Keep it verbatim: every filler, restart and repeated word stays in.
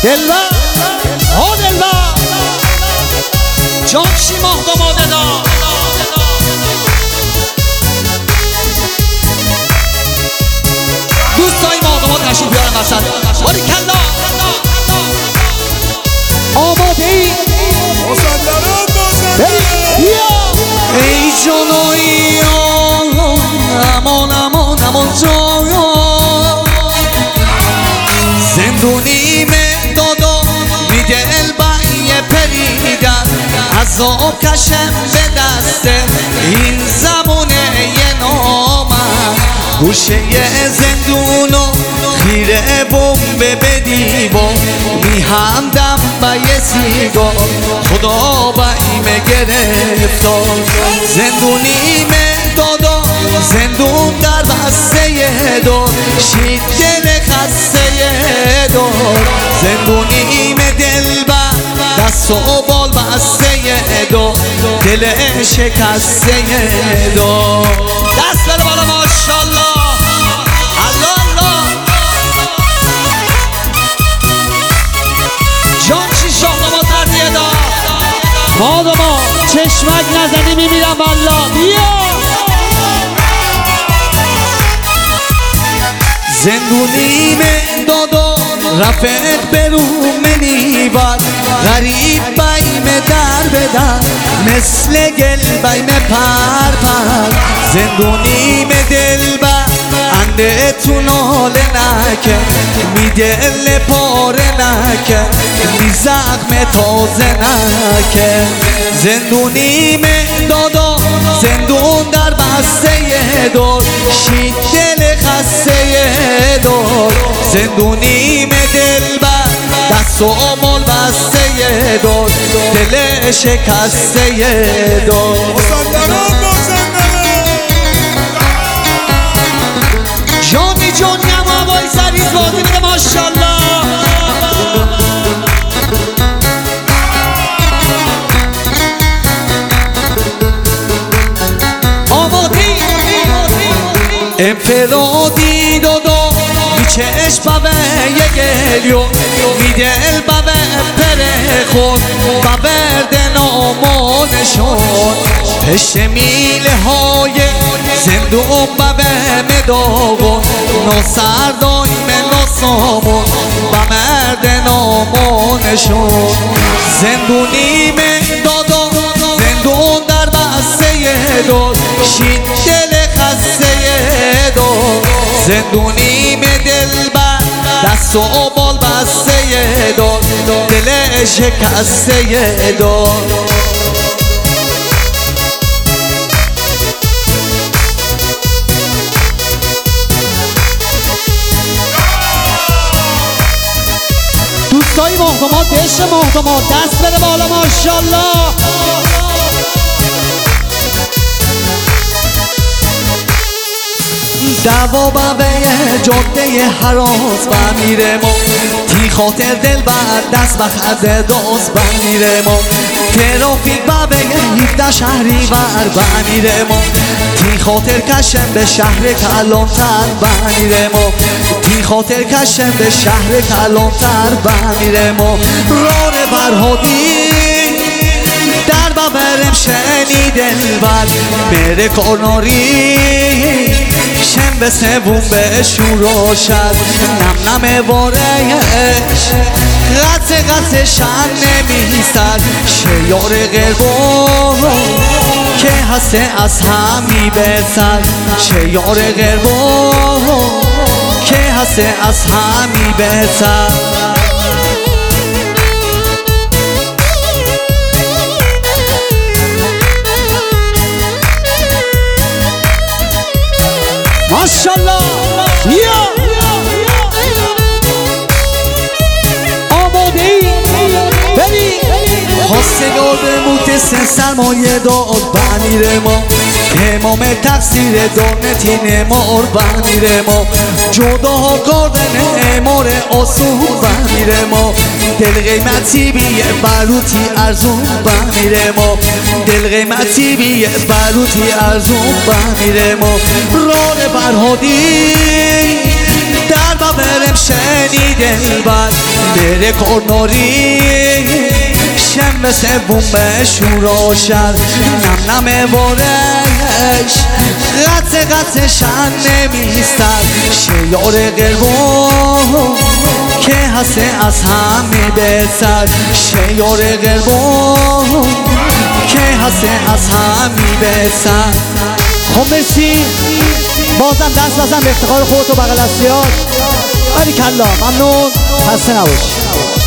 دلبر ها دلبر جانشی ماه داماده دا دوستای ماه داماد تشریف بیارن وسط باری کلا آماده ای مسلمات مسلمات ای جانایی امان امان امان جایا زندونی من دادا می دل بایی پریدن عذاب کشم به دسته این زمونه یه نامن گوشه زندونو خیره بمبه بدی با می همدم با یه سیگار خدا بایمه گرفتار زندونی من دادا زندون در بسته دار شید دل خسته دار زندونی من دل بر دست و بال بسته دار دل شکسته دار دست بده بالا ماشالله الله الله جان چی شاهنما تردیه دا ماداما چشمک نزنی میمیرم والله بیا زندونی من دادا رفت برو منی بر غریب بایم در بدن مثل گل بایم پر پر زندونی من دل بر انده تو ناله نکن می دل پاره نکن می زخم تازه نکن زندونی من دادا زندون در بسته دار شید دل خسته دار زندونی من دل بر دست و مال بسته دار دل شکسته دار جانی جانی هم هوای سریز بازی بده ماشالله آمادی انفرادی دادا می چشم بابه یه گلیو می دل بابه پره خود بابرد نامانشون پشت میله های زندون بابه مداغون ناسردای من ناسامون بمرد نامانشون زندونی من دادا زندون در بسته دار شید دل خسته دار زندونی من دل بر دست و بال بسته دار دل شکسته دار دوستای محکمات بشه محکمات دست بده بالا ماشالله دوا بابه جاده حراس بمیره ما تی خاطر دل بر دست بخد داز بمیره ما ترافیک بابه هیده شهری بر بمیره ما تی خاطر کشم به شهر کلانتر بمیره ما تی خاطر کشم به شهر کلانتر بمیره ما ران برهادی در ببرم شنی دل بر بره کارناری شم به سبون به شورا شد نم نم بارهش غصه غصه شن نمیستد شیار غربا که هسته از همی بسد شیار غربا که هسته از همی بسد ماشالله بیا آماده ای بری خواستگار به موت سن سرمایه داد بمیره ما امام تقصیر دانتین مار بمیره ما جدا کردن امار آسون بمیره ما دل قیمتی بیه بروتی ارزون بمیره ما دل قیمتی بیه بروتی ارزون بمیره ما ران برهادی در مرا برم شنیده بر بره کرنوری شنبه سوم به شورا شر نم نم بارش قطع قطع شن نمیستر شیار قربون که هسته از همی بسر شیار قربون که هسته از همی بسر. خب مرسی، بازم دست بزن به افتخار خودت و بغل دستیات. باریکلا، ممنون، خسته نباش.